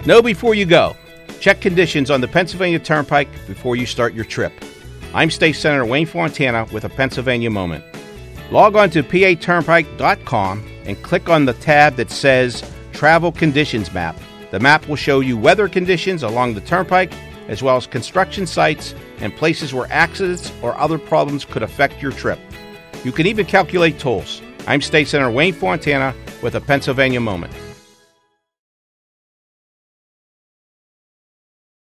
Know before you go. Check conditions on the Pennsylvania Turnpike before you start your trip. I'm State Senator Wayne Fontana with a Pennsylvania Moment. Log on to paturnpike.com and click on the tab that says Travel Conditions Map. The map will show you weather conditions along the turnpike, as well as construction sites and places where accidents or other problems could affect your trip. You can even calculate tolls. I'm State Senator Wayne Fontana with a Pennsylvania Moment.